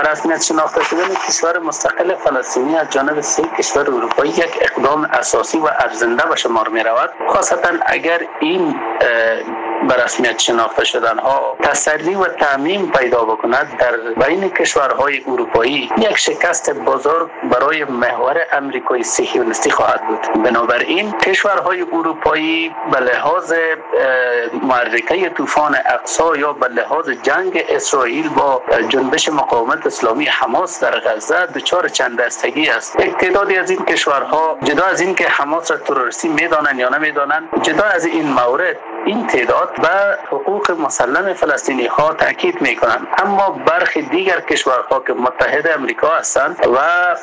به رسمیت شناخته شدن کشور مستقل فلسطینی از جانب 3 کشور اروپایی یک اقدام اساسی و ارزنده به شمار می رود، خاصتا اگر این به رسمیت شناخته شدن ها تسری و تعمیم پیدا بکند در بین کشورهای اروپایی یک شکست بزرگ برای محور امریکای صهیونیستی خواهد بود. بنابراین کشورهای اروپایی به لحاظ معرکه طوفان اقصی یا به لحاظ جنگ اسرائیل با جنبش مقاومت اسلامی حماس در غزه دچار چند دستگی است. یک تعدادی از این کشورها جدا از این که حماس را تروریستی میدانند یا نمیدانند، جدا از این مورد این تعداد به حقوق مسلم فلسطینی ها تاکید میکنند، اما برخی دیگر کشورها که متحد امریکا هستند و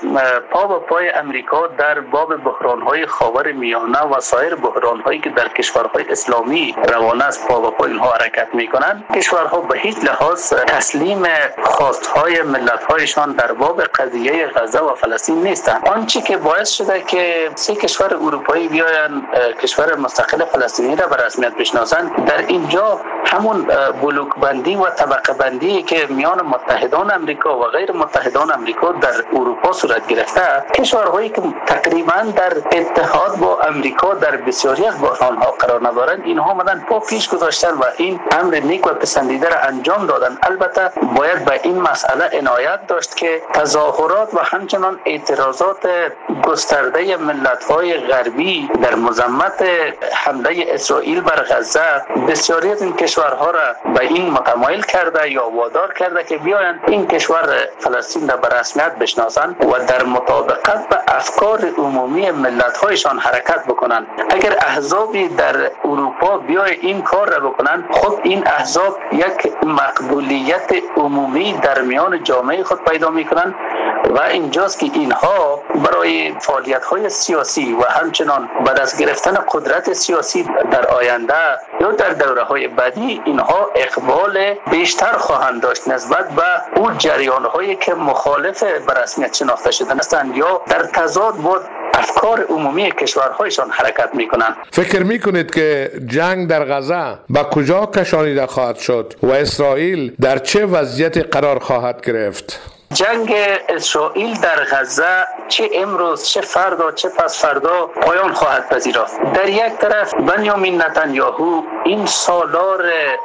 پا به پای امریکا در باب بحران های خاور میانه و سایر بحران هایی که در کشورهای اسلامی روانه است پا به پای اینها حرکت میکنند، کشورها به هیچ لحاظ تسلیم خواستهای ملت هایشان در باب قضیه غزه و فلسطین نیستند. آنچه که باعث شده که 3 کشور اروپایی بیاین کشور مستقل فلسطینی را به رسمیت بشناسند، در اینجا همون بلوک بندی و طبقه بندی که میان متحدان امریکا و غیر متحدان امریکا در اروپا صورت گرفته، کشورهایی که تقریبا در اتحاد با امریکا در بسیاری از بحران‌ها قرار ندارند، اینها آمدن پا پیش گذاشتن و این امر نیک و پسندیده را انجام دادن. البته باید به این مسئله عنایت داشت که تظاهرات و همچنان اعتراضات گسترده ملت‌های غربی در مذمت حمله اسرائیل بر غزه بسیاری از این کشورها را به این متمایل کرده یا وادار کرده که بیایند این کشور فلسطین را به رسمیت بشناسند و در مطابقت به افکار عمومی ملت‌هایشان حرکت بکنند. اگر احزابی در اروپا بیای این کار را بکنند، خب این احزاب یک مقبولیت عمومی در میان جامعه خود پیدا میکنند و اینجاست که اینها برای فعالیت‌های سیاسی و همچنان به دست گرفتن قدرت سیاسی در آینده یا در دوره‌های بعدی اینها اقبال بیشتر خواهند داشت نسبت به اون جریان‌هایی که مخالف به رسمیت شناخته شدن هستند یا در تضاد با افکار عمومی کشورهایشان حرکت میکنند. فکر میکنید که جنگ در غزه به کجا کشانیده خواهد شد و اسرائیل در چه وضعیتی قرار خواهد گرفت؟ جنگ اسرائیل در غزه چه امروز چه فردا چه پس فردا پایان خواهد پذیرفت. در یک طرف بنیامین نتانیاهو این سالار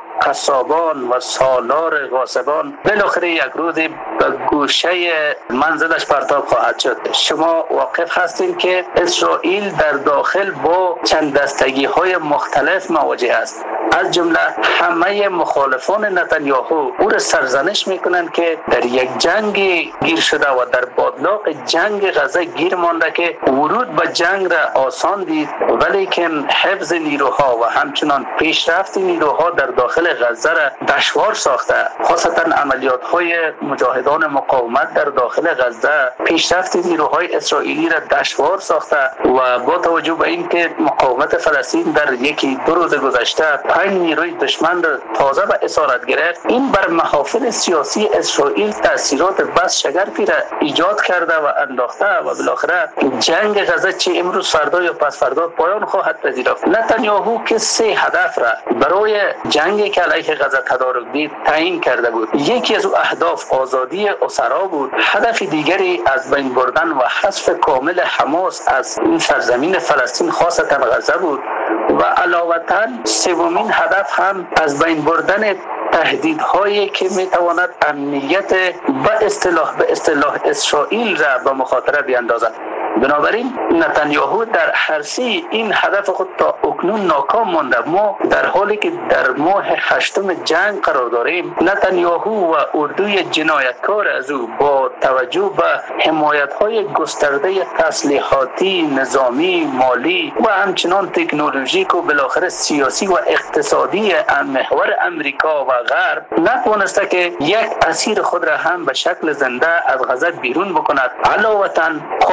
قصابان و سالار غاصبان بالاخره یک روز به گوشه منزلش پرتاب خواهد شد. شما واقف هستید که اسرائیل در داخل با چند دستگی های مختلف مواجه است. از جمله همه مخالفان نتانیاهو او را سرزنش میکنند که در یک جنگ گیر شده و در بادلاق جنگ غزه گیر مانده که ورود به جنگ را آسان دید، ولی که حفظ نیروها و همچنان پیشرفت نیروها در داخل غزه را دشوار ساخته. خاصتا عملیات های مجاهدان مقاومت در داخل غزه پیشرفت نیروهای اسرائیلی را دشوار ساخته و با توجه به اینکه مقاومت فلسطین در 1-2 روز گذشته 5 نیروی دشمن را تازه به اسارت گرفت، این بر محافل سیاسی اسرائیل تاثیرات بس شگرفی را ایجاد کرده و انداخته و بالاخره جنگ غزه چه امروز فردا یا پس فردا پایان خواهد پذیرفت. نتانیاهو که 3 هدف را برای جنگی که علیه غزه تدارک دید تعیین کرده بود. یکی از اهداف آزادی اسرا بود، هدف دیگری از بین بردن و حذف کامل حماس از این سرزمین فلسطین خاصتا غزه بود و علاوه سومین هدف هم از بین بردن تهدیدهایی که میتواند امنیت به اصطلاح اسرائیل را به مخاطره بیاندازد. بنابراین نتانیاهو در هر 3 این هدف خود تا اکنون ناکام مانده. ما در حالی که در ماه 8 جنگ قرار داریم، نتانیاهو و اردوی جنایتکار از او با توجه به حمایت‌های گسترده تسلیحاتی، نظامی، مالی و همچنان تکنولوژیک و بالاخره سیاسی و اقتصادی محور امریکا و غرب نتوانسته که یک اسیر خود را هم به شکل زنده از غزه بیرون بکند. علاوه قابلیت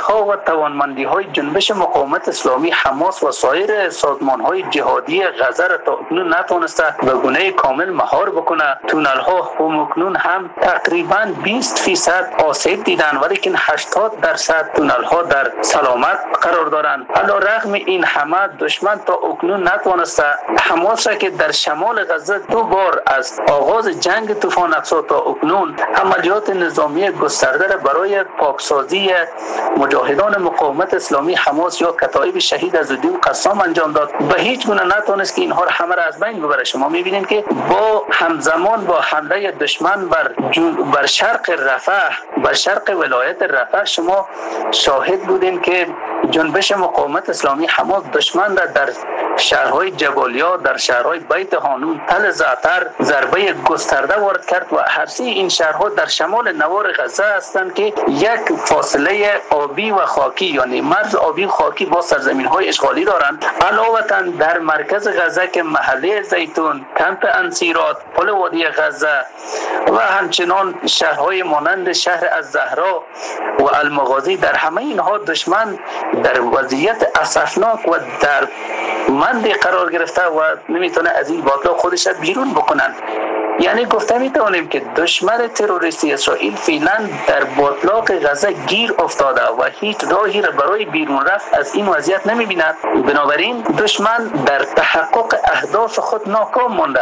ها و توانمندی های جنبش مقاومت اسلامی حماس و سایر سازمان های جهادی غزه را تا اکنون نتوانسته به گونه کامل مهار بکنه. تونل ها اکنون هم تقریبا 20% آسیب دیدن، ولی که 80% تونل ها در سلامت قرار دارند. علیرغم این همه دشمن تا اکنون نتوانسته حماس را که در شمال غزه 2 بار از آغاز جنگ طوفان اقصی تا اکنون عملیات نظامی گسترده را برای پاکسازی مجاهدان مقاومت اسلامی حماس یا کتایب شهید عزالدین قسام انجام داد، به هیچ گونه نتونست که اینها را همه را از بین ببره. شما میبینید که با همزمان با حمله دشمن بر شرق رفح، بر شرق ولایت رفح، شما شاهد بودین که جنبش مقاومت اسلامی حماس دشمن را در شهرهای جبالیا، در شهرهای بیت هانون، تل زعتر ضربه گسترده وارد کرد و هر سه این شهرها در شمال نوار غزه هستند که یک فاصله آبی و خاکی، یعنی مرز آبی و خاکی با سرزمین‌های اشغالی دارند. علاوه در مرکز غزه که محله زیتون، کمپ انصیرات، پل وادی غزه و همچنان شهرهای مانند شهر الزهرا و المغازی، در همه اینها دشمن در وضعیت اسفناک و در مندی قرار گرفته و نمیتونه از این باطلاق خودش بیرون بکنن. یعنی گفته میتونیم که دشمن تروریستی اسرائیل فعلا در باطلاق غزه گیر افتاده و هیچ راهی را برای بیرون رفت از این وضعیت نمیبیند. بنابراین دشمن در تحقق اهداف خود ناکام مانده.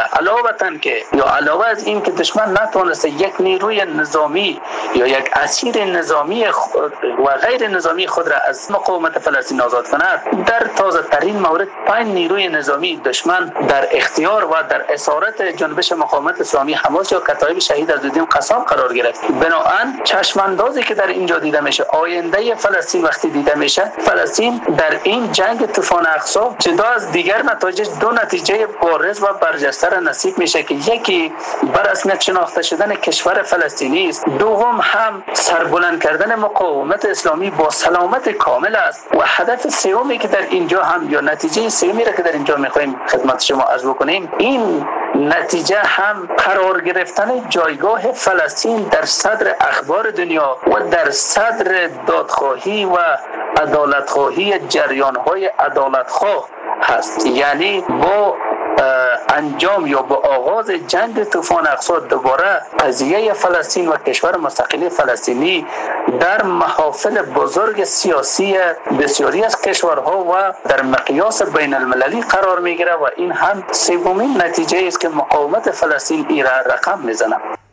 علاوه از این که دشمن نتونسته یک نیروی نظامی یا یک اسیر نظامی و غیر نظامی خود را از مقاومت فلسطین آزاد کند، در تازه ترین مورد 5 نیروی نظامی دشمن در اختیار و در اسارت جنبش مقاومت اسلامی حماس یا کتایب شهید عزالدین قسام قرار گرفت. بنابراین چشماندازی که در اینجا دیده میشه، آینده فلسطین وقتی دیده میشه، فلسطین در این جنگ طوفان اقصی جدا از دیگر نتایج 2 نتیجه بارز و برجسته را نصیب میشه که یکی بر رسمیت شناخته شدن کشور فلسطینی است، دوم هم سربلند کردن مقاومت اسلامی با سلامت کامل است و هدف سومی که در اینجا هم یا نتیجه سومی را که در اینجا میخوایم خدمت شما عرض بکنیم، این نتیجه هم قرار گرفتن جایگاه فلسطین در صدر اخبار دنیا و در صدر دادخواهی و عدالتخواهی جریان‌های عدالتخواه هست. یعنی با انجام یا با آغاز جنگ طوفان اقصی دوباره قضیه فلسطین و کشور مستقل فلسطینی در محافل بزرگ سیاسی بسیاری از کشورها و در مقیاس بین المللی قرار میگیره و این هم سومین نتیجه است که مقاومت فلسطین را رقم میزنه.